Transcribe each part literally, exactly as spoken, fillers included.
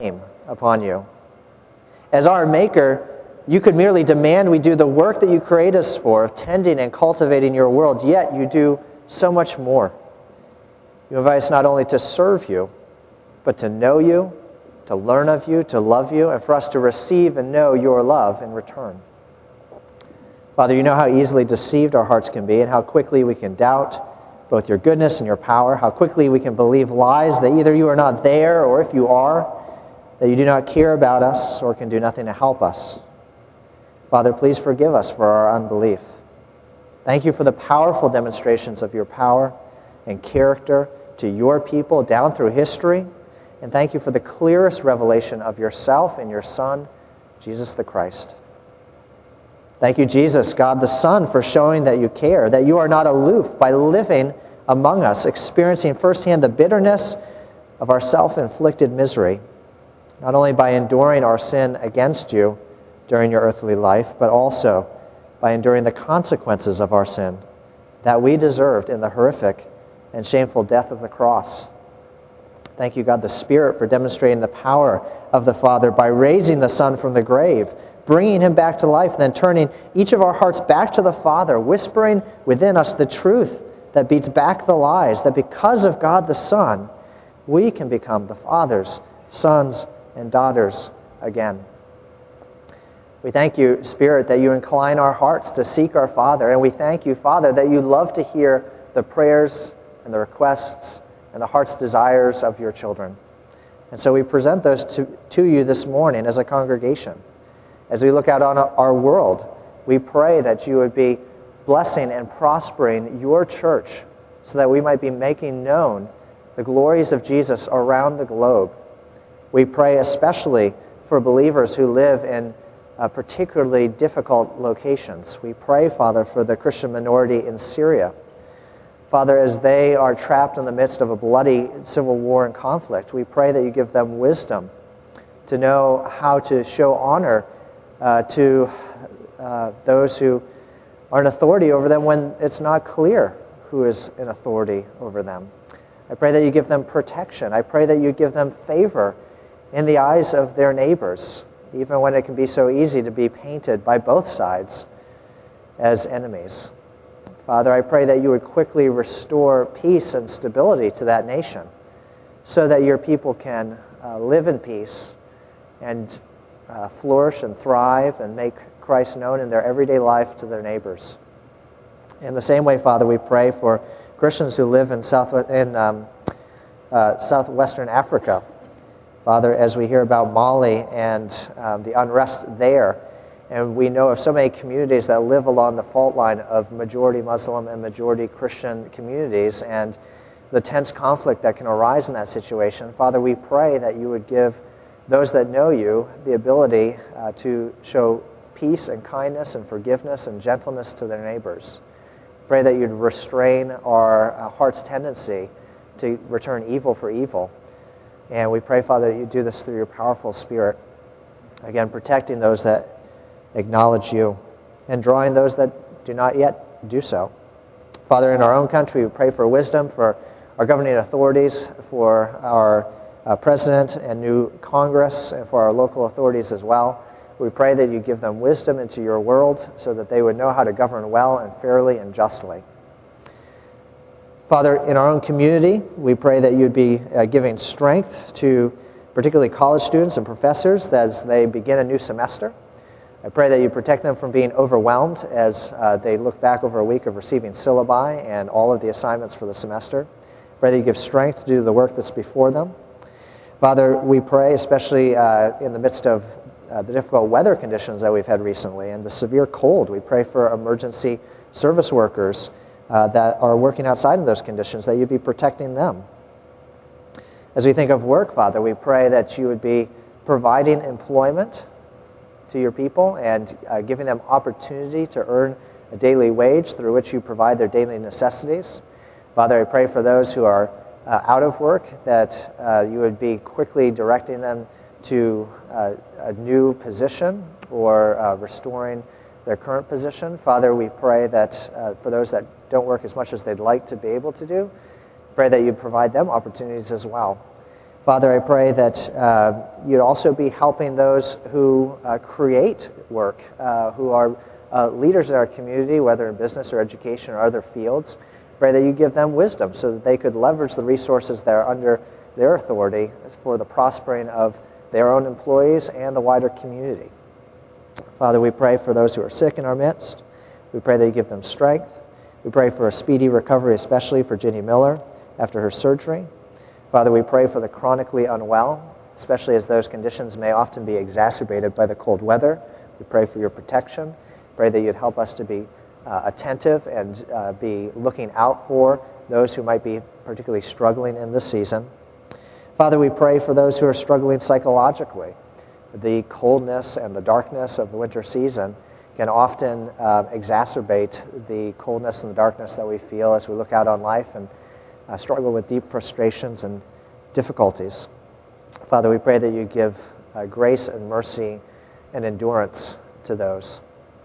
upon you. As our Maker, you could merely demand we do the work that you create us for, of tending and cultivating your world, yet you do so much more. You invite us not only to serve you, but to know you, to learn of you, to love you, and for us to receive and know your love in return. Father, you know how easily deceived our hearts can be and how quickly we can doubt both your goodness and your power, how quickly we can believe lies that either you are not there or if you are, that you do not care about us or can do nothing to help us. Father, please forgive us for our unbelief. Thank you for the powerful demonstrations of your power and character to your people down through history, and thank you for the clearest revelation of yourself and your Son, Jesus the Christ. Thank you, Jesus, God the Son, for showing that you care, that you are not aloof by living among us, experiencing firsthand the bitterness of our self-inflicted misery, not only by enduring our sin against you during your earthly life, but also by enduring the consequences of our sin that we deserved in the horrific and shameful death of the cross. Thank you, God the Spirit, for demonstrating the power of the Father by raising the Son from the grave, bringing him back to life, and then turning each of our hearts back to the Father, whispering within us the truth that beats back the lies, that because of God the Son, we can become the Father's sons and daughters again. We thank you, Spirit, that you incline our hearts to seek our Father, and we thank you, Father, that you love to hear the prayers and the requests and the heart's desires of your children. And so we present those to, to you this morning as a congregation. As we look out on our world, we pray that you would be blessing and prospering your church so that we might be making known the glories of Jesus around the globe. We pray especially for believers who live in uh, particularly difficult locations. We pray, Father, for the Christian minority in Syria. Father, as they are trapped in the midst of a bloody civil war and conflict, we pray that you give them wisdom to know how to show honor uh, to uh, those who are in authority over them when it's not clear who is in authority over them. I pray that you give them protection. I pray that you give them favor in the eyes of their neighbors, even when it can be so easy to be painted by both sides as enemies. Father, I pray that you would quickly restore peace and stability to that nation so that your people can uh, live in peace and uh, flourish and thrive and make Christ known in their everyday life to their neighbors. In the same way, Father, we pray for Christians who live in, South, in um, uh, southwestern Africa. Father, as we hear about Mali and um, the unrest there, and we know of so many communities that live along the fault line of majority Muslim and majority Christian communities, and the tense conflict that can arise in that situation, Father, we pray that you would give those that know you the ability uh, to show peace and kindness and forgiveness and gentleness to their neighbors. Pray that you'd restrain our uh, heart's tendency to return evil for evil. And we pray, Father, that you do this through your powerful Spirit. Again, protecting those that acknowledge you and drawing those that do not yet do so. Father, in our own country, we pray for wisdom for our governing authorities, for our uh, president and new Congress, and for our local authorities as well. We pray that you give them wisdom into your world so that they would know how to govern well and fairly and justly. Father, in our own community, we pray that you'd be uh, giving strength to particularly college students and professors as they begin a new semester. I pray that you protect them from being overwhelmed as uh, they look back over a week of receiving syllabi and all of the assignments for the semester. I pray that you give strength to do the work that's before them. Father, we pray, especially uh, in the midst of uh, the difficult weather conditions that we've had recently and the severe cold, we pray for emergency service workers Uh, that are working outside of those conditions, that you'd be protecting them. As we think of work, Father, we pray that you would be providing employment to your people and uh, giving them opportunity to earn a daily wage through which you provide their daily necessities. Father, I pray for those who are uh, out of work that uh, you would be quickly directing them to uh, a new position or uh, restoring their current position. Father, we pray that uh, for those that don't work as much as they'd like to be able to do, pray that you provide them opportunities as well. Father, I pray that uh, you'd also be helping those who uh, create work, uh, who are uh, leaders in our community, whether in business or education or other fields. Pray that you give them wisdom so that they could leverage the resources that are under their authority for the prospering of their own employees and the wider community. Father, we pray for those who are sick in our midst. We pray that you give them strength. We pray for a speedy recovery, especially for Ginny Miller after her surgery. Father, we pray for the chronically unwell, especially as those conditions may often be exacerbated by the cold weather. We pray for your protection. Pray that you'd help us to be uh, attentive and uh, be looking out for those who might be particularly struggling in this season. Father, we pray for those who are struggling psychologically. The coldness and the darkness of the winter season can often uh, exacerbate the coldness and the darkness that we feel as we look out on life and uh, struggle with deep frustrations and difficulties. Father, we pray that you give uh, grace and mercy and endurance to those.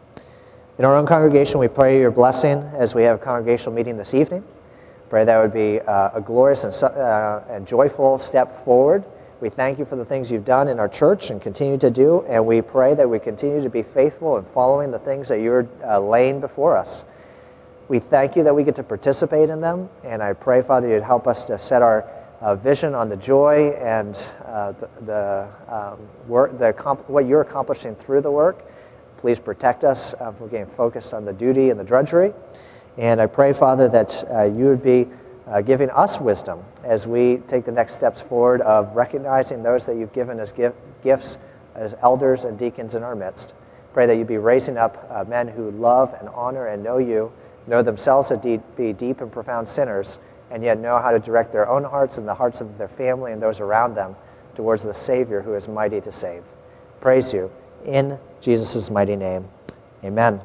In our own congregation, we pray your blessing as we have a congregational meeting this evening. Pray that would be uh, a glorious and, uh, and joyful step forward. We thank you for the things you've done in our church and continue to do, and we pray that we continue to be faithful in following the things that you're uh, laying before us. We thank you that we get to participate in them, and I pray, Father, you'd help us to set our uh, vision on the joy and uh, the, the um, work, the comp- what you're accomplishing through the work. Please protect us uh, from getting focused on the duty and the drudgery. And I pray, Father, that uh, you would be uh, giving us wisdom as we take the next steps forward of recognizing those that you've given as give, gifts as elders and deacons in our midst. Pray that you be raising up uh, men who love and honor and know you, know themselves to de- be deep and profound sinners, and yet know how to direct their own hearts and the hearts of their family and those around them towards the Savior who is mighty to save. Praise you in Jesus' mighty name. Amen.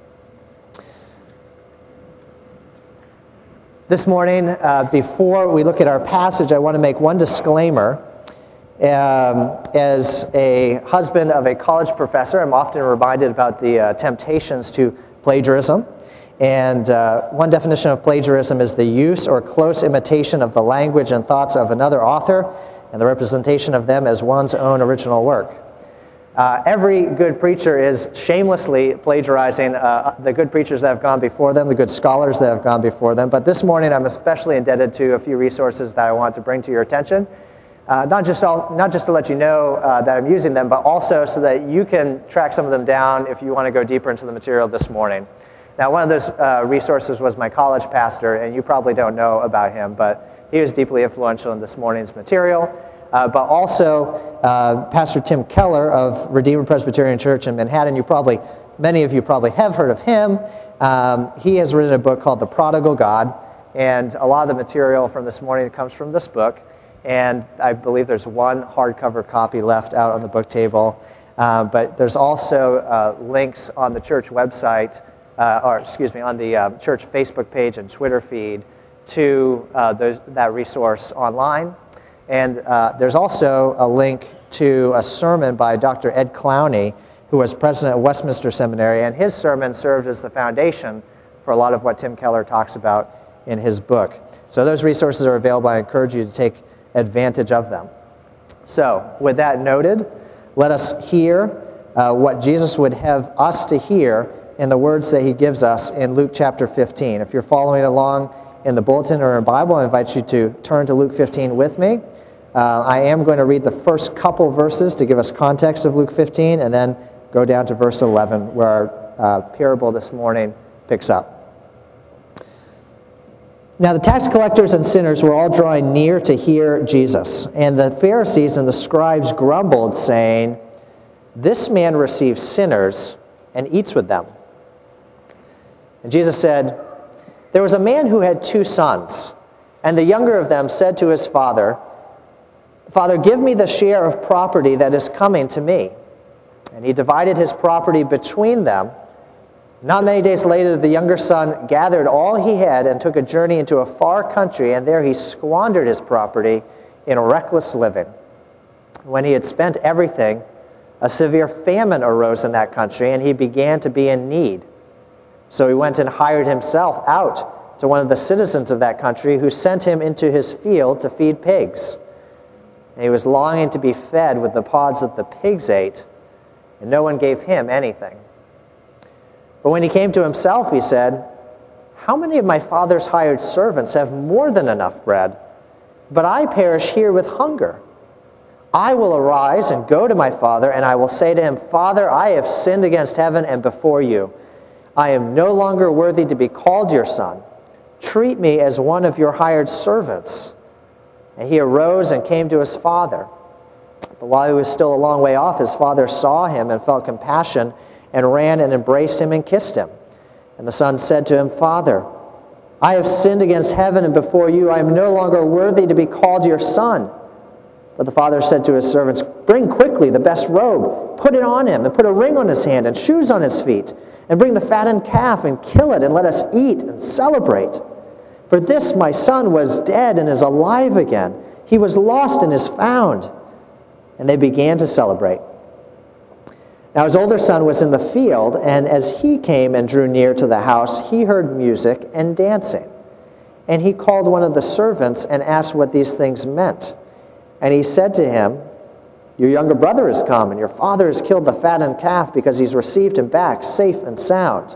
This morning, uh, before we look at our passage, I want to make one disclaimer. Um, as a husband of a college professor, I'm often reminded about the uh, temptations to plagiarism. And uh, one definition of plagiarism is the use or close imitation of the language and thoughts of another author and the representation of them as one's own original work. Uh, every good preacher is shamelessly plagiarizing uh, the good preachers that have gone before them, the good scholars that have gone before them. But this morning, I'm especially indebted to a few resources that I want to bring to your attention. Uh, not just all, not just to let you know uh, that I'm using them, but also so that you can track some of them down if you want to go deeper into the material this morning. Now, one of those uh, resources was my college pastor, and you probably don't know about him, but he was deeply influential in this morning's material. Uh, but also, uh, Pastor Tim Keller of Redeemer Presbyterian Church in Manhattan. You probably, many of you probably have heard of him. Um, he has written a book called The Prodigal God, and a lot of the material from this morning comes from this book. And I believe there's one hardcover copy left out on the book table. Uh, but there's also uh, links on the church website, uh, or excuse me, on the uh, church Facebook page and Twitter feed to uh, those, that resource online. And uh, there's also a link to a sermon by Doctor Ed Clowney, who was president of Westminster Seminary, and his sermon served as the foundation for a lot of what Tim Keller talks about in his book. So those resources are available. I encourage you to take advantage of them. So with that noted, let us hear uh, what Jesus would have us to hear in the words that he gives us in Luke chapter fifteen. If you're following along in the bulletin or in Bible, I invite you to turn to Luke fifteen with me. Uh, I am going to read the first couple verses to give us context of Luke fifteen, and then go down to verse eleven, where our uh, parable this morning picks up. Now the tax collectors and sinners were all drawing near to hear Jesus, and the Pharisees and the scribes grumbled, saying, "This man receives sinners and eats with them." And Jesus said, "There was a man who had two sons, and the younger of them said to his father, 'Father, give me the share of property that is coming to me.' And he divided his property between them. Not many days later, the younger son gathered all he had and took a journey into a far country, and there he squandered his property in reckless living. When he had spent everything, a severe famine arose in that country, and he began to be in need. So he went and hired himself out to one of the citizens of that country, who sent him into his field to feed pigs. and he was longing to be fed with the pods that the pigs ate, and no one gave him anything. But when he came to himself, he said, how many of my father's hired servants have more than enough bread, but I perish here with hunger? I will arise and go to my father, and I will say to him, Father, I have sinned against heaven and before you. I am no longer worthy to be called your son. Treat me as one of your hired servants. And he arose and came to his father. But while he was still a long way off, his father saw him and felt compassion and ran and embraced him and kissed him. And the son said to him, Father, I have sinned against heaven and before you. I am no longer worthy to be called your son. But the father said to his servants, bring quickly the best robe, put it on him, and put a ring on his hand and shoes on his feet, and bring the fattened calf and kill it, and let us eat and celebrate. For this my son was dead and is alive again. He was lost and is found. And they began to celebrate. Now his older son was in the field, and as he came and drew near to the house, he heard music and dancing. And he called one of the servants and asked what these things meant. And he said to him, your younger brother has come, and your father has killed the fattened calf because he's received him back safe and sound.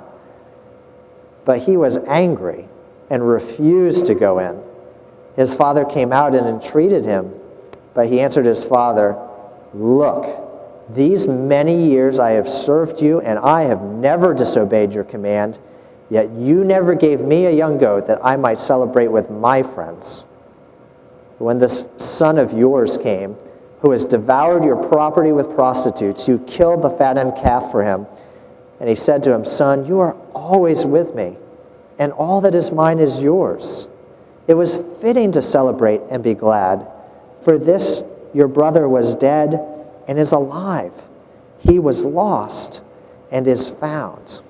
But he was angry and refused to go in. His father came out and entreated him, but he answered his father, look, these many years I have served you, and I have never disobeyed your command, yet you never gave me a young goat that I might celebrate with my friends. When this son of yours came, who has devoured your property with prostitutes, you killed the fattened calf for him. And he said to him, Son, you are always with me, and all that is mine is yours. It was fitting to celebrate and be glad, for this your brother was dead and is alive. He was lost and is found.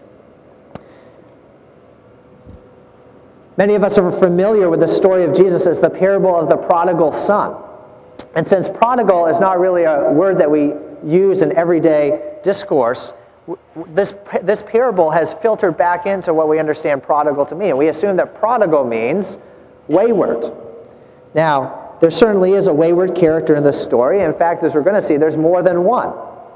Many of us are familiar with the story of Jesus as the parable of the prodigal son. And since prodigal is not really a word that we use in everyday discourse, this, this parable has filtered back into what we understand prodigal to mean. And we assume that prodigal means wayward. Now, there certainly is a wayward character in this story. In fact, as we're going to see, there's more than one.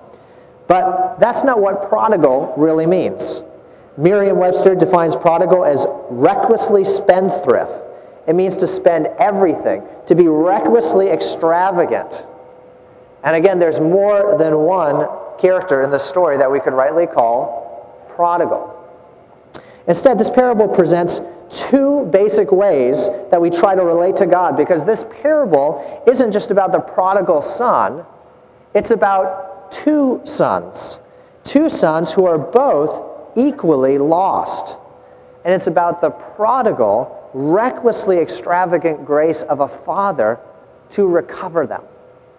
But that's not what prodigal really means. Merriam-Webster defines prodigal as recklessly spendthrift. It means to spend everything, to be recklessly extravagant. And again, there's more than one character in this story that we could rightly call prodigal. Instead, this parable presents two basic ways that we try to relate to God, because this parable isn't just about the prodigal son, it's about two sons. Two sons who are both equally lost. And it's about the prodigal, recklessly extravagant grace of a father to recover them.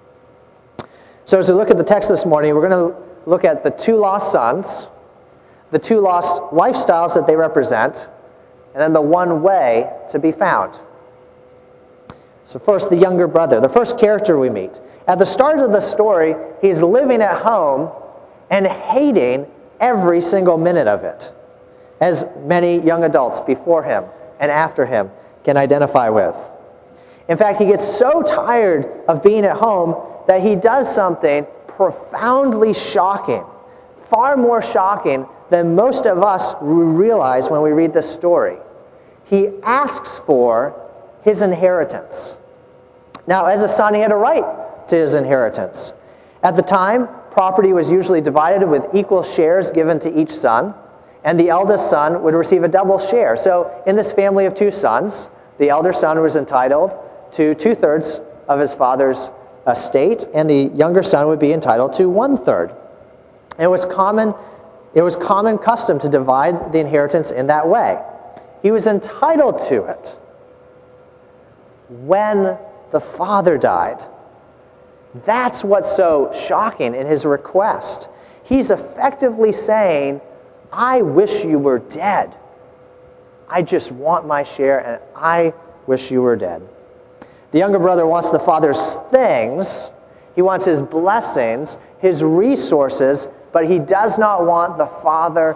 So as we look at the text this morning, we're going to look at the two lost sons, the two lost lifestyles that they represent, and then the one way to be found. So first, the younger brother, the first character we meet. At the start of the story, he's living at home and hating every single minute of it, as many young adults before him and after him can identify with. In fact, he gets so tired of being at home that he does something profoundly shocking, far more shocking than most of us realize when we read this story. He asks for his inheritance. Now, as a son, he had a right to his inheritance. At the time, property was usually divided with equal shares given to each son, and the eldest son would receive a double share. So in this family of two sons, the elder son was entitled to two-thirds of his father's estate, and the younger son would be entitled to one-third. It was common, it was common custom to divide the inheritance in that way. He was entitled to it when the father died. That's what's so shocking in his request. He's effectively saying, I wish you were dead. I just want my share, and I wish you were dead. The younger brother wants the father's things. He wants his blessings, his resources, but he does not want the father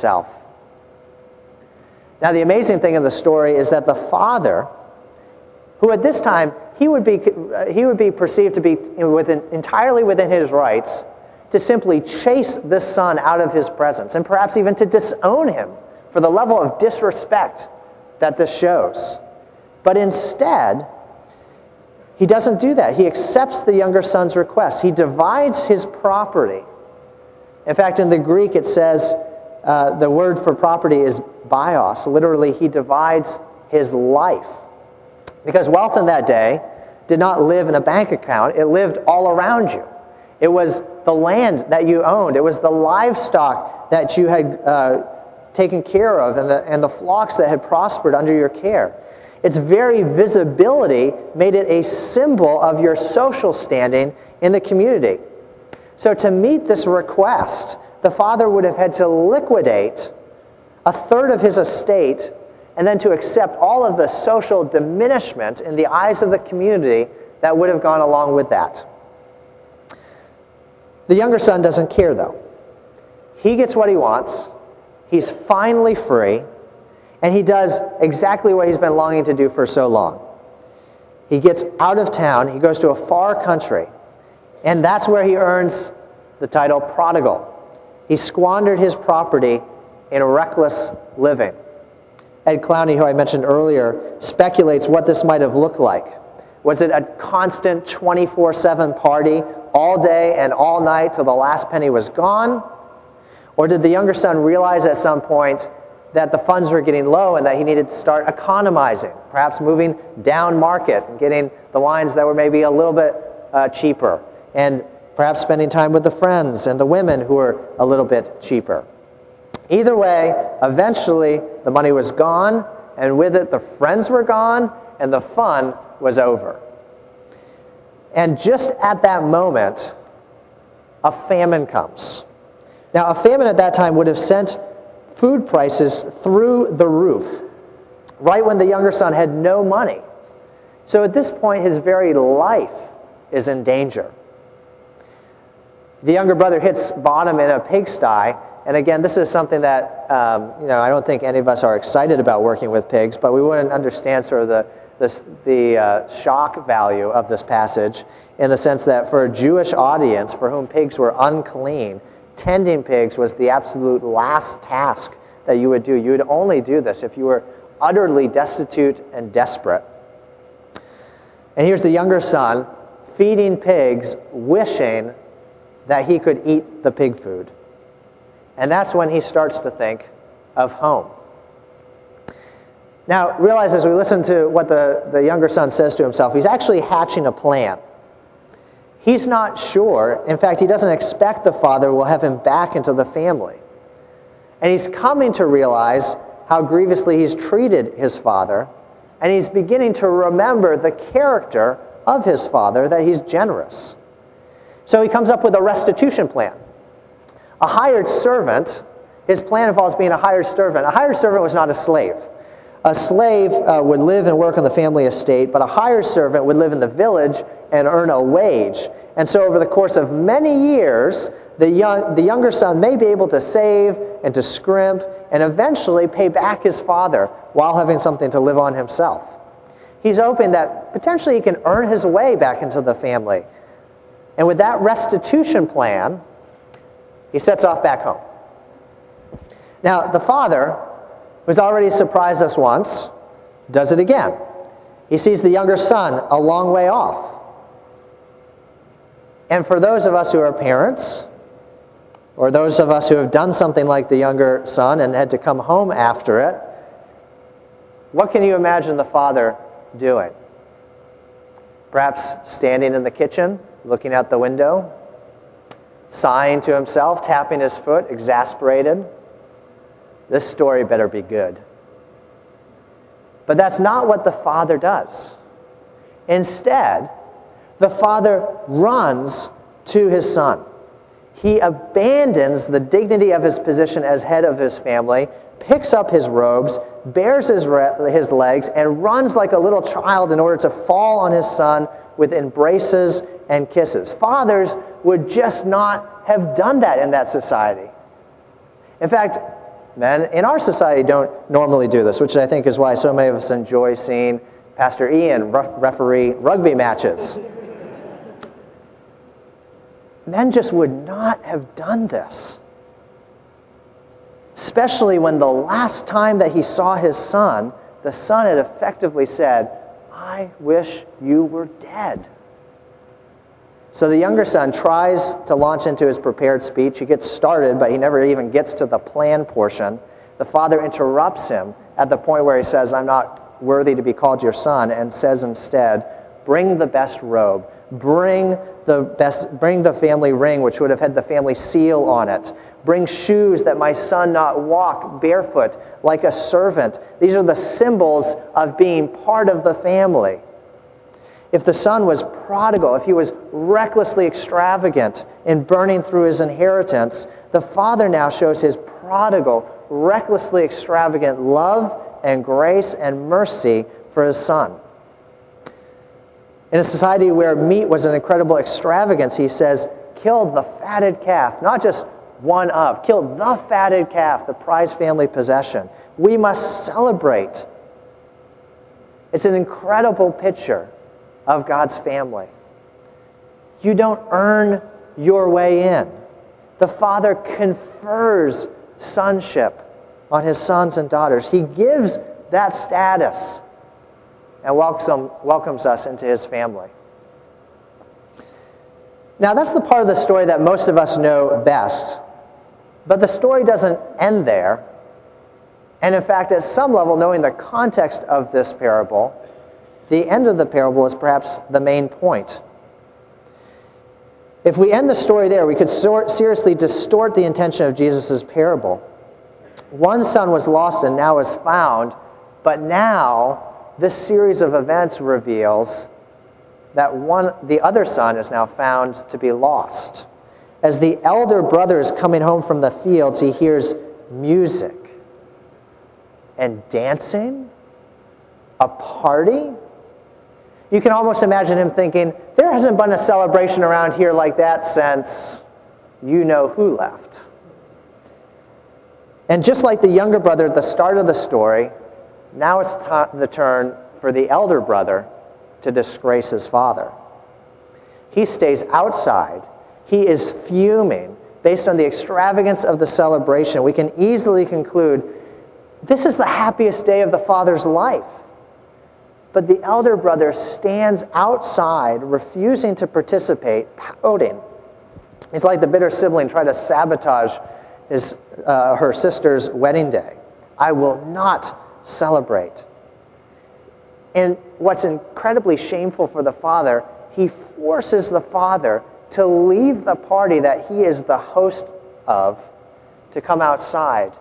himself. Now, the amazing thing in the story is that the father who at this time, he would be, he would be perceived to be within, entirely within his rights to simply chase this son out of his presence, and perhaps even to disown him for the level of disrespect that this shows. But instead, he doesn't do that. He accepts the younger son's request. He divides his property. In fact, in the Greek it says, uh, the word for property is bios. Literally, he divides his life. Because wealth in that day did not live in a bank account. It lived all around you. It was the land that you owned. It was the livestock that you had uh, taken care of and the, and the flocks that had prospered under your care. Its very visibility made it a symbol of your social standing in the community. So to meet this request, the father would have had to liquidate a third of his estate and then to accept all of the social diminishment in the eyes of the community that would have gone along with that. The younger son doesn't care, though. He gets what he wants. He's finally free, and he does exactly what he's been longing to do for so long. He gets out of town. He goes to a far country, and that's where he earns the title prodigal. He squandered his property in reckless living. Ed Clowney, who I mentioned earlier, speculates what this might have looked like. Was it a constant twenty-four seven party all day and all night till the last penny was gone? Or did the younger son realize at some point that the funds were getting low and that he needed to start economizing, perhaps moving down market and getting the wines that were maybe a little bit uh, cheaper, and perhaps spending time with the friends and the women who were a little bit cheaper? Either way, eventually the money was gone, and with it the friends were gone, and the fun was over. And just at that moment, a famine comes. Now, a famine at that time would have sent food prices through the roof, right when the younger son had no money. So at this point, his very life is in danger. The younger brother hits bottom in a pigsty, and again, this is something that, um, you know, I don't think any of us are excited about working with pigs, but we wouldn't understand sort of the, the, the uh, shock value of this passage in the sense that for a Jewish audience for whom pigs were unclean, tending pigs was the absolute last task that you would do. You would only do this if you were utterly destitute and desperate. And here's the younger son feeding pigs, wishing that he could eat the pig food. And that's when he starts to think of home. Now, realize as we listen to what the, the younger son says to himself, he's actually hatching a plan. He's not sure. In fact, he doesn't expect the father will have him back into the family. And he's coming to realize how grievously he's treated his father, and he's beginning to remember the character of his father, that he's generous. So he comes up with a restitution plan. A hired servant, his plan involves being a hired servant. A hired servant was not a slave. A slave uh, would live and work on the family estate, but a hired servant would live in the village and earn a wage. And so over the course of many years, the, young, the younger son may be able to save and to scrimp and eventually pay back his father while having something to live on himself. He's hoping that potentially he can earn his way back into the family. And with that restitution plan, he sets off back home. Now, the father, who's already surprised us once, does it again. He sees the younger son a long way off. And for those of us who are parents, or those of us who have done something like the younger son and had to come home after it, what can you imagine the father doing? Perhaps standing in the kitchen, looking out the window, sighing to himself, tapping his foot, exasperated. This story better be good. But that's not what the father does. Instead, the father runs to his son. He abandons the dignity of his position as head of his family, picks up his robes, bares his, re- his legs, and runs like a little child in order to fall on his son with embraces and kisses. Fathers would just not have done that in that society. In fact, men in our society don't normally do this, which I think is why so many of us enjoy seeing Pastor Ian ref- referee rugby matches. Men just would not have done this. Especially when the last time that he saw his son, the son had effectively said, "I wish you were dead." So the younger son tries to launch into his prepared speech. He gets started, but he never even gets to the plan portion. The father interrupts him at the point where he says, "I'm not worthy to be called your son," and says instead, "Bring the best robe. Bring the best, bring the family ring, which would have had the family seal on it. Bring shoes that my son not walk barefoot like a servant." These are the symbols of being part of the family. If the son was prodigal, if he was recklessly extravagant in burning through his inheritance, the father now shows his prodigal, recklessly extravagant love and grace and mercy for his son. In a society where meat was an incredible extravagance, he says, kill the fatted calf, not just one of, kill the fatted calf, the prized family possession. We must celebrate. It's an incredible picture of God's family. You don't earn your way in. The Father confers sonship on his sons and daughters. He gives that status and welcome, welcomes us into his family. Now, that's the part of the story that most of us know best. But the story doesn't end there. And in fact, at some level, knowing the context of this parable, the end of the parable is perhaps the main point. If we end the story there, we could sort, seriously distort the intention of Jesus' parable. One son was lost and now is found, but now this series of events reveals that one, the other son is now found to be lost. As the elder brother is coming home from the fields, he hears music and dancing, a party. You can almost imagine him thinking, there hasn't been a celebration around here like that since you know who left. And just like the younger brother at the start of the story, now it's t- the turn for the elder brother to disgrace his father. He stays outside. He is fuming based on the extravagance of the celebration. We can easily conclude this is the happiest day of the father's life. But the elder brother stands outside, refusing to participate, pouting. He's like the bitter sibling trying to sabotage his, uh, her sister's wedding day. I will not celebrate. And what's incredibly shameful for the father, he forces the father to leave the party that he is the host of to come outside.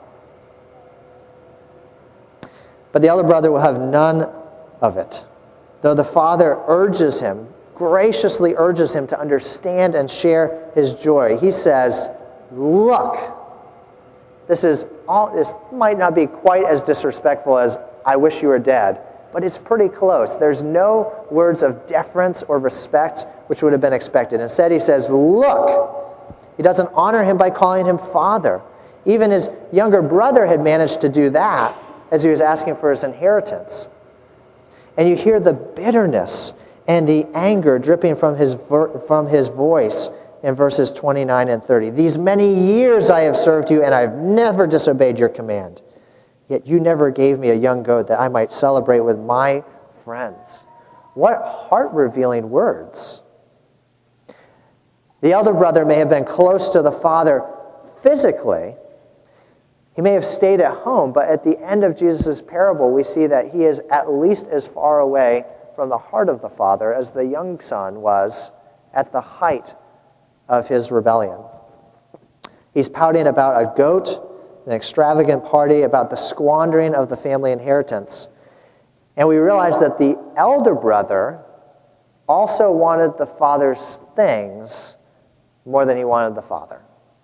But the elder brother will have none of it. Though the father urges him, graciously urges him to understand and share his joy, he says, look, this is all. This might not be quite as disrespectful as I wish you were dead, but it's pretty close. There's no words of deference or respect which would have been expected. Instead, he says, look. He doesn't honor him by calling him father. Even his younger brother had managed to do that as he was asking for his inheritance. And you hear the bitterness and the anger dripping from his from his voice in verses twenty-nine and thirty. These many years I have served you, and I've never disobeyed your command. Yet you never gave me a young goat that I might celebrate with my friends. What heart-revealing words. The elder brother may have been close to the father physically. He may have stayed at home, but at the end of Jesus' parable, we see that he is at least as far away from the heart of the father as the young son was at the height of his rebellion. He's pouting about a goat, an extravagant party, about the squandering of the family inheritance. And we realize that the elder brother also wanted the father's things more than he wanted the father.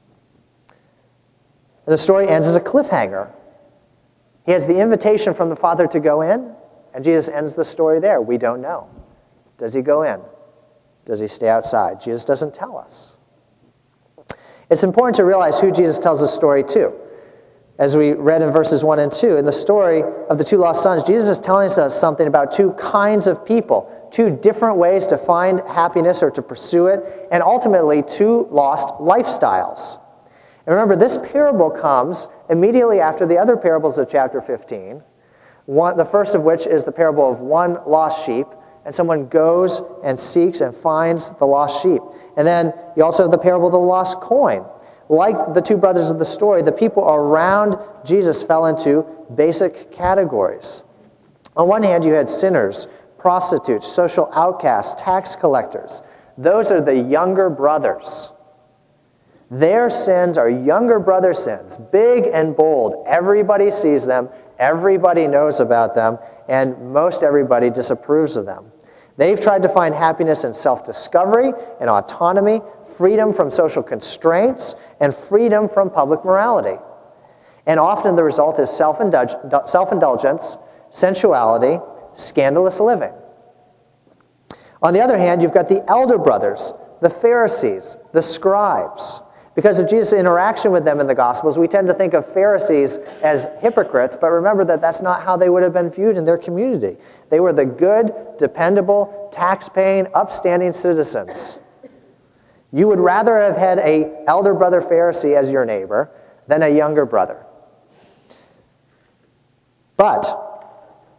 And the story ends as a cliffhanger. He has the invitation from the father to go in, and Jesus ends the story there. We don't know. Does he go in? Does he stay outside? Jesus doesn't tell us. It's important to realize who Jesus tells the story to. As we read in verses one and two, in the story of the two lost sons, Jesus is telling us something about two kinds of people, two different ways to find happiness or to pursue it, and ultimately two lost lifestyles. And remember, this parable comes immediately after the other parables of chapter fifteen, one, the first of which is the parable of one lost sheep, and someone goes and seeks and finds the lost sheep. And then you also have the parable of the lost coin. Like the two brothers of the story, the people around Jesus fell into basic categories. On one hand, you had sinners, prostitutes, social outcasts, tax collectors. Those are the younger brothers. Their sins are younger brother sins, big and bold. Everybody sees them, everybody knows about them, and most everybody disapproves of them. They've tried to find happiness in self-discovery and autonomy, freedom from social constraints, and freedom from public morality. And often the result is self-indulg- self-indulgence, sensuality, scandalous living. On the other hand, you've got the elder brothers, the Pharisees, the scribes. Because of Jesus' interaction with them in the Gospels, we tend to think of Pharisees as hypocrites, but remember that that's not how they would have been viewed in their community. They were the good, dependable, tax-paying, upstanding citizens. You would rather have had an elder brother Pharisee as your neighbor than a younger brother. But,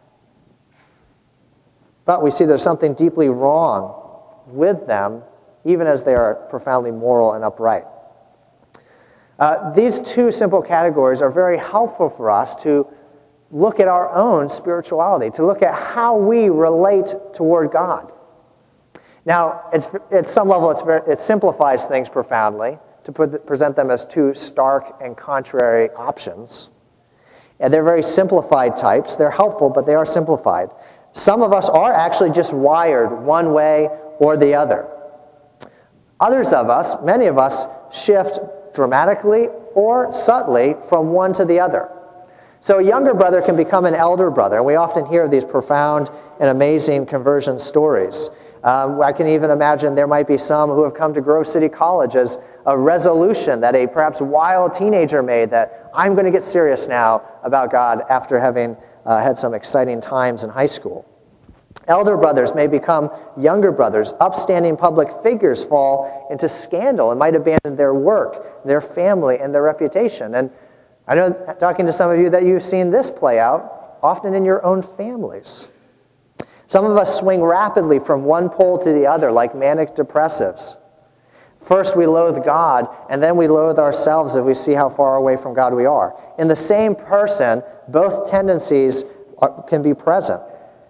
but we see there's something deeply wrong with them, even as they are profoundly moral and upright. Uh, these two simple categories are very helpful for us to look at our own spirituality, to look at how we relate toward God. Now, it's, at some level, it's very, it simplifies things profoundly to put, present them as two stark and contrary options. And they're very simplified types. They're helpful, but they are simplified. Some of us are actually just wired one way or the other. Others of us, many of us, shift dramatically or subtly from one to the other. So a younger brother can become an elder brother, and we often hear these profound and amazing conversion stories. Um, I can even imagine there might be some who have come to Grove City College as a resolution that a perhaps wild teenager made, that I'm going to get serious now about God after having uh, had some exciting times in high school. Elder brothers may become younger brothers. Upstanding public figures fall into scandal and might abandon their work, their family, and their reputation. And I know, talking to some of you, that you've seen this play out often in your own families. Some of us swing rapidly from one pole to the other like manic depressives. First we loathe God, and then we loathe ourselves if we see how far away from God we are. In the same person, both tendencies are, can be present.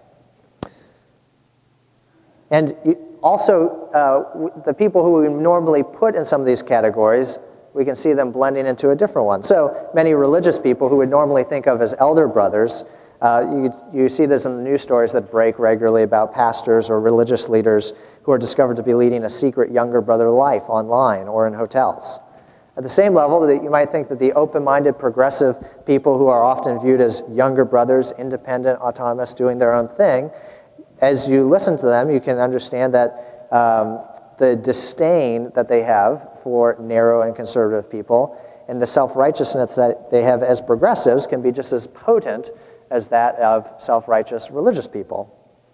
And also, uh, the people who we normally put in some of these categories, we can see them blending into a different one. So many religious people who would normally think of as elder brothers, uh, you, you see this in the news stories that break regularly about pastors or religious leaders who are discovered to be leading a secret younger brother life online or in hotels. At the same level, that you might think that the open-minded, progressive people who are often viewed as younger brothers, independent, autonomous, doing their own thing, as you listen to them, you can understand that um, the disdain that they have for narrow and conservative people and the self-righteousness that they have as progressives can be just as potent as that of self-righteous religious people.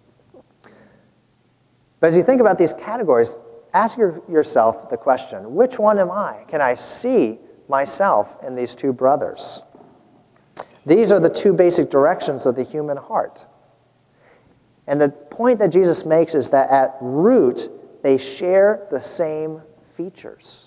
But as you think about these categories, ask your, yourself the question, which one am I? Can I see myself in these two brothers? These are the two basic directions of the human heart. And the point that Jesus makes is that at root, they share the same features.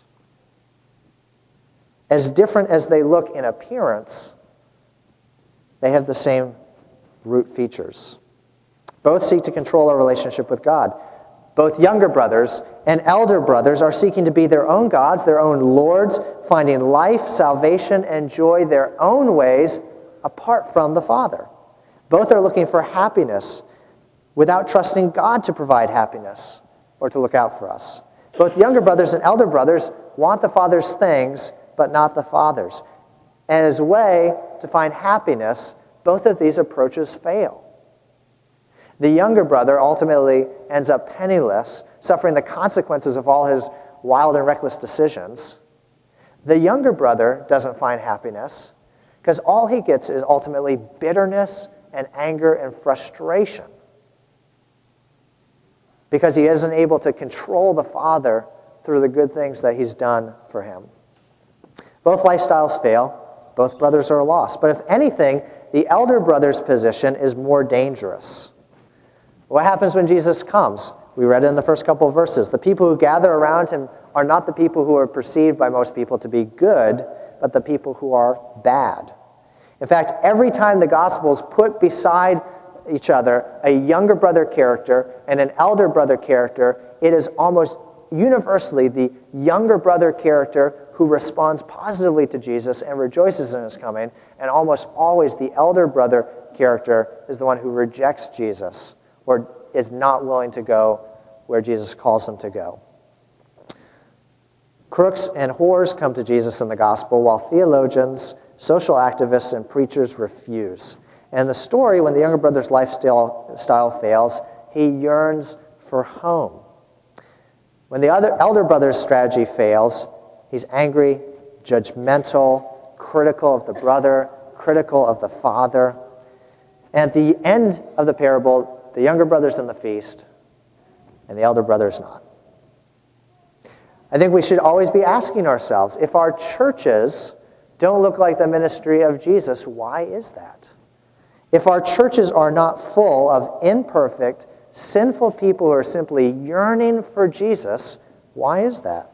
As different as they look in appearance, they have the same root features. Both seek to control our relationship with God. Both younger brothers and elder brothers are seeking to be their own gods, their own lords, finding life, salvation, and joy their own ways apart from the Father. Both are looking for happiness without trusting God to provide happiness or to look out for us. Both younger brothers and elder brothers want the Father's things, but not the Father's. And as a way to find happiness, both of these approaches fail. The younger brother ultimately ends up penniless, suffering the consequences of all his wild and reckless decisions. The younger brother doesn't find happiness Because all he gets is ultimately bitterness and anger and frustration. Because he isn't able to control the Father through the good things that he's done for him. Both lifestyles fail. Both brothers are lost. But if anything, the elder brother's position is more dangerous. What happens when Jesus comes? We read it in the first couple of verses. The people who gather around him are not the people who are perceived by most people to be good, but the people who are bad. In fact, every time the Gospels put beside each other a younger brother character and an elder brother character, it is almost universally the younger brother character who responds positively to Jesus and rejoices in his coming, and almost always the elder brother character is the one who rejects Jesus or is not willing to go where Jesus calls them to go. Crooks and whores come to Jesus in the gospel, while theologians, social activists, and preachers refuse. And the story, when the younger brother's lifestyle style fails, he yearns for home. When the other elder brother's strategy fails, he's angry, judgmental, critical of the brother, critical of the father. And at the end of the parable, the younger brother's in the feast, and the elder brother's not. I think we should always be asking ourselves, if our churches don't look like the ministry of Jesus, why is that? If our churches are not full of imperfect, sinful people who are simply yearning for Jesus, why is that?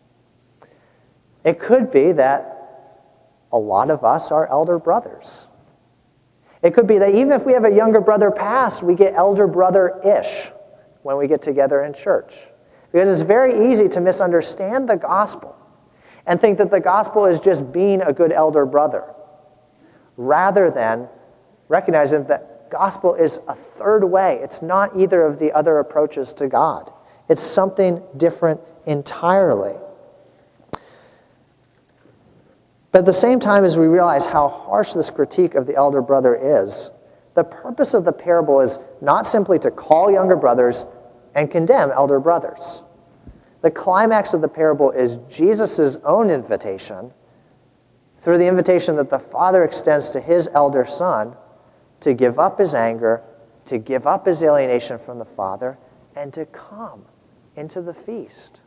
It could be that a lot of us are elder brothers. It could be that even if we have a younger brother past, we get elder brother-ish when we get together in church. Because it's very easy to misunderstand the gospel and think that the gospel is just being a good elder brother, rather than recognizing that gospel is a third way. It's not either of the other approaches to God. It's something different entirely. But at the same time as we realize how harsh this critique of the elder brother is, the purpose of the parable is not simply to call younger brothers and condemn elder brothers. The climax of the parable is Jesus' own invitation, through the invitation that the Father extends to his elder son, to give up his anger, to give up his alienation from the Father, and to come into the feast.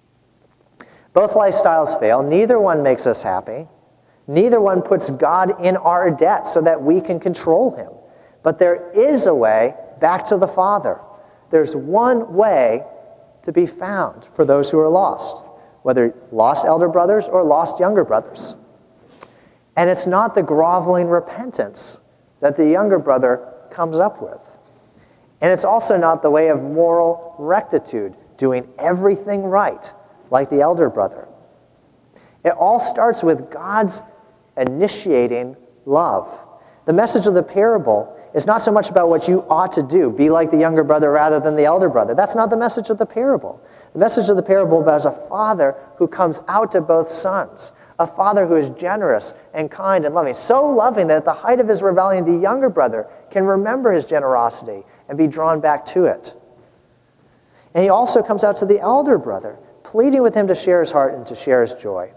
Both lifestyles fail. Neither one makes us happy. Neither one puts God in our debt so that we can control him. But there is a way back to the Father. There's one way to be found for those who are lost, whether lost elder brothers or lost younger brothers. And it's not the groveling repentance that the younger brother comes up with. And it's also not the way of moral rectitude, doing everything right, like the elder brother. It all starts with God's initiating love. The message of the parable is not so much about what you ought to do, be like the younger brother rather than the elder brother. That's not the message of the parable. The message of the parable is a father who comes out to both sons, a father who is generous and kind and loving, so loving that at the height of his rebellion, the younger brother can remember his generosity and be drawn back to it. And he also comes out to the elder brother, pleading with him to share his heart and to share his joy.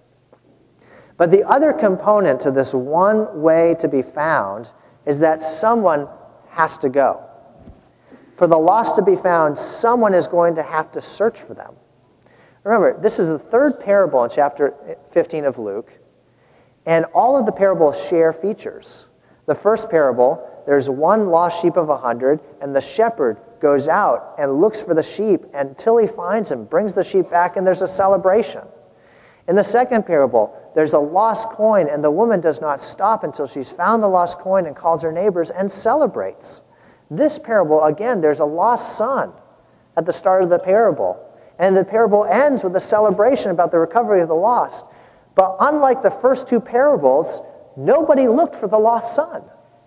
But the other component to this one way to be found is that someone has to go. For the lost to be found, someone is going to have to search for them. Remember, this is the third parable in chapter fifteen of Luke, and all of the parables share features. The first parable, there's one lost sheep of a hundred, and the shepherd goes out and looks for the sheep until he finds him, brings the sheep back, and there's a celebration. In the second parable, there's a lost coin, and the woman does not stop until she's found the lost coin and calls her neighbors and celebrates. This parable, again, there's a lost son at the start of the parable. And the parable ends with a celebration about the recovery of the lost. But unlike the first two parables, nobody looked for the lost son.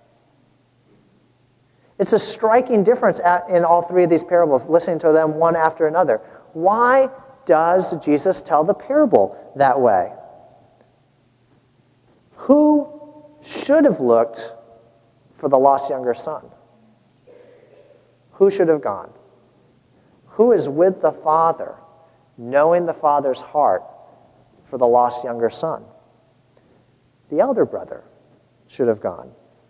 It's a striking difference at, in all three of these parables, listening to them one after another. Why does Jesus tell the parable that way? Who should have looked for the lost younger son? Who should have gone? Who is with the Father, knowing the Father's heart for the lost younger son? The elder brother. should have gone.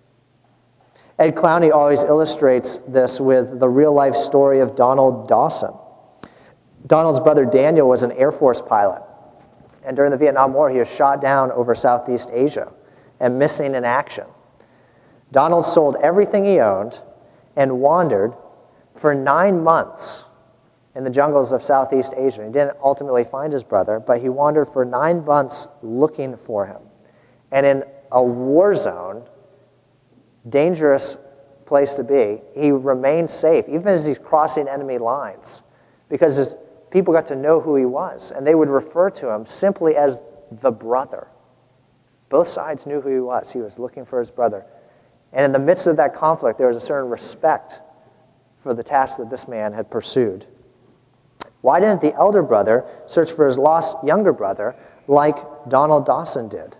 Ed Clowney always illustrates this with the real-life story of Donald Dawson. Donald's brother Daniel was an Air Force pilot, and during the Vietnam War, he was shot down over Southeast Asia and missing in action. Donald sold everything he owned and wandered for nine months in the jungles of Southeast Asia. He didn't ultimately find his brother, but he wandered for nine months looking for him. And in a war zone, dangerous place to be, he remained safe, even as he's crossing enemy lines, because his people got to know who he was, and they would refer to him simply as the brother. Both sides knew who he was. He was looking for his brother. And in the midst of that conflict, there was a certain respect for the task that this man had pursued. Why didn't the elder brother search for his lost younger brother like Donald Dawson did?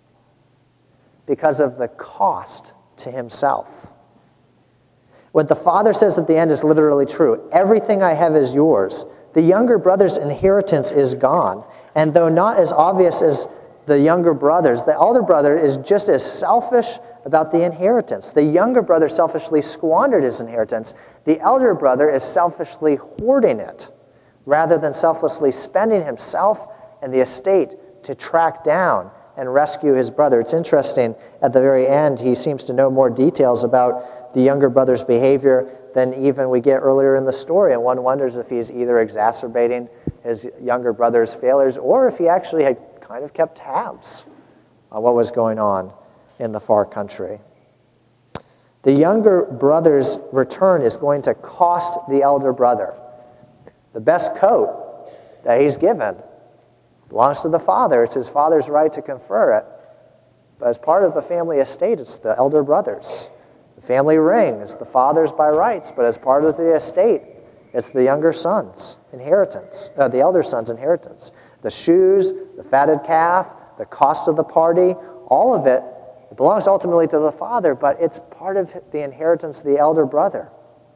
Because of the cost to himself. What the father says at the end is literally true. Everything I have is yours. The younger brother's inheritance is gone. And though not as obvious as the younger brothers, the elder brother is just as selfish about the inheritance. The younger brother selfishly squandered his inheritance. The elder brother is selfishly hoarding it, rather than selflessly spending himself and the estate to track down and rescue his brother. It's interesting, at the very end, he seems to know more details about the younger brother's behavior than even we get earlier in the story, and one wonders if he's either exacerbating his younger brother's failures or if he actually had kind of kept tabs on what was going on in the far country. The younger brother's return is going to cost the elder brother. The best coat that he's given belongs to the father. It's his father's right to confer it. But as part of the family estate, it's the elder brother's. The family ring is the father's by rights, but as part of the estate, it's the younger son's inheritance, uh, the elder son's inheritance. The shoes, the fatted calf, the cost of the party, all of it, it belongs ultimately to the father, but it's part of the inheritance of the elder brother.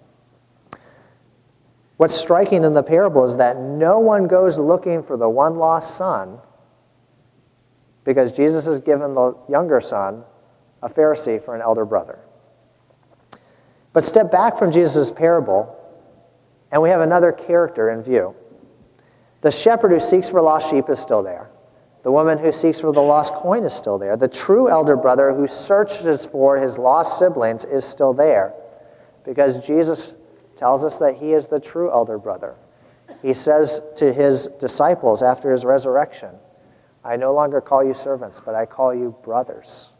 What's striking in the parable is that no one goes looking for the one lost son because Jesus has given the younger son a Pharisee for an elder brother. But step back from Jesus' parable, and we have another character in view. The shepherd who seeks for lost sheep is still there. The woman who seeks for the lost coin is still there. The true elder brother who searches for his lost siblings is still there, because Jesus tells us that he is the true elder brother. He says to his disciples after his resurrection, I no longer call you servants, but I call you brothers.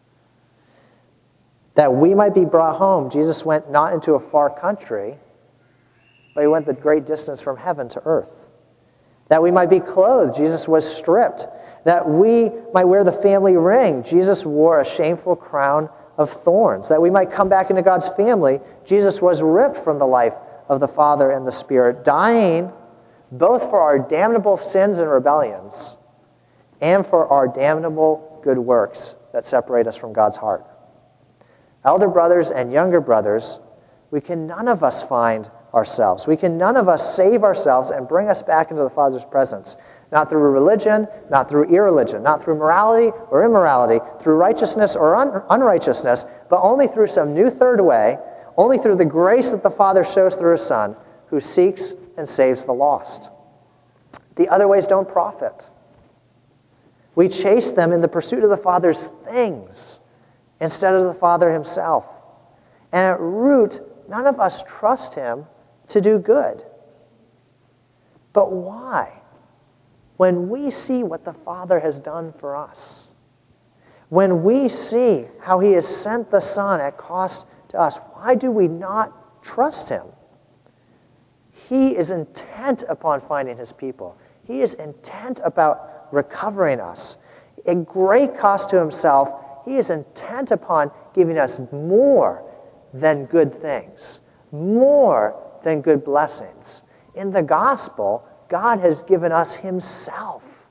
That we might be brought home, Jesus went not into a far country, but he went the great distance from heaven to earth. That we might be clothed, Jesus was stripped. That we might wear the family ring, Jesus wore a shameful crown of thorns. That we might come back into God's family, Jesus was ripped from the life of the Father and the Spirit, dying both for our damnable sins and rebellions and for our damnable good works that separate us from God's heart. Elder brothers and younger brothers, we can none of us find ourselves. We can none of us save ourselves and bring us back into the Father's presence. Not through religion, not through irreligion, not through morality or immorality, through righteousness or un- unrighteousness, but only through some new third way, only through the grace that the Father shows through his Son, who seeks and saves the lost. The other ways don't profit. We chase them in the pursuit of the Father's things instead of the Father himself. And at root, none of us trust him to do good. But why? When we see what the Father has done for us, when we see how he has sent the Son at cost to us, why do we not trust him? He is intent upon finding his people. He is intent about recovering us. At great cost to himself, he is intent upon giving us more than good things, more than good blessings. In the gospel, God has given us himself.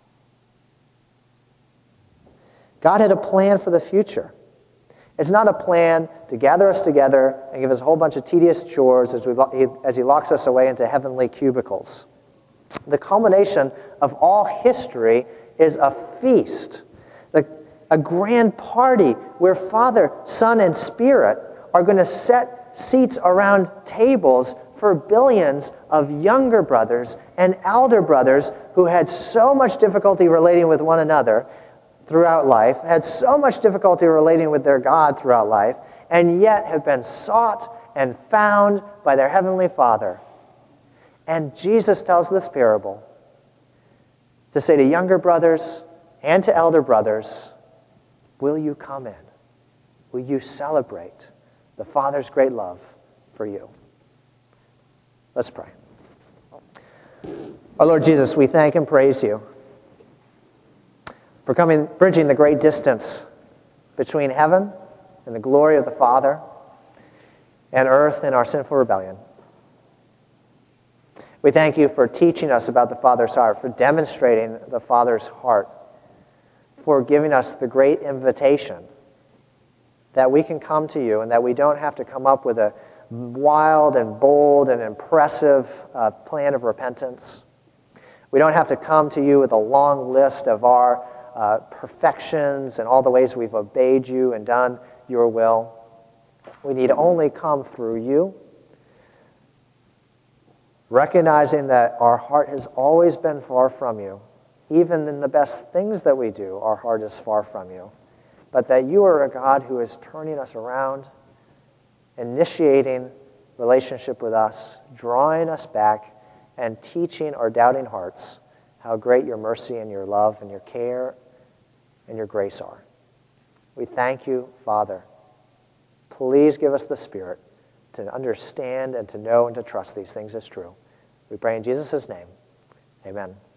God had a plan for the future. It's not a plan to gather us together and give us a whole bunch of tedious chores as, we, as he locks us away into heavenly cubicles. The culmination of all history is a feast. The, a grand party where Father, Son, and Spirit are going to set seats around tables for billions of younger brothers and elder brothers who had so much difficulty relating with one another throughout life, had so much difficulty relating with their God throughout life, and yet have been sought and found by their Heavenly Father. And Jesus tells this parable to say to younger brothers and to elder brothers, will you come in? Will you celebrate the Father's great love for you? Let's pray. Our Lord Jesus, we thank and praise you for coming, bridging the great distance between heaven and the glory of the Father and earth in our sinful rebellion. We thank you for teaching us about the Father's heart, for demonstrating the Father's heart, for giving us the great invitation that we can come to you and that we don't have to come up with a wild and bold and impressive uh, plan of repentance. We don't have to come to you with a long list of our uh, perfections and all the ways we've obeyed you and done your will. We need only come through you, recognizing that our heart has always been far from you. Even in the best things that we do, our heart is far from you. But that you are a God who is turning us around, initiating relationship with us, drawing us back, and teaching our doubting hearts how great your mercy and your love and your care and your grace are. We thank you, Father. Please give us the Spirit to understand and to know and to trust these things as true. We pray in Jesus' name. Amen.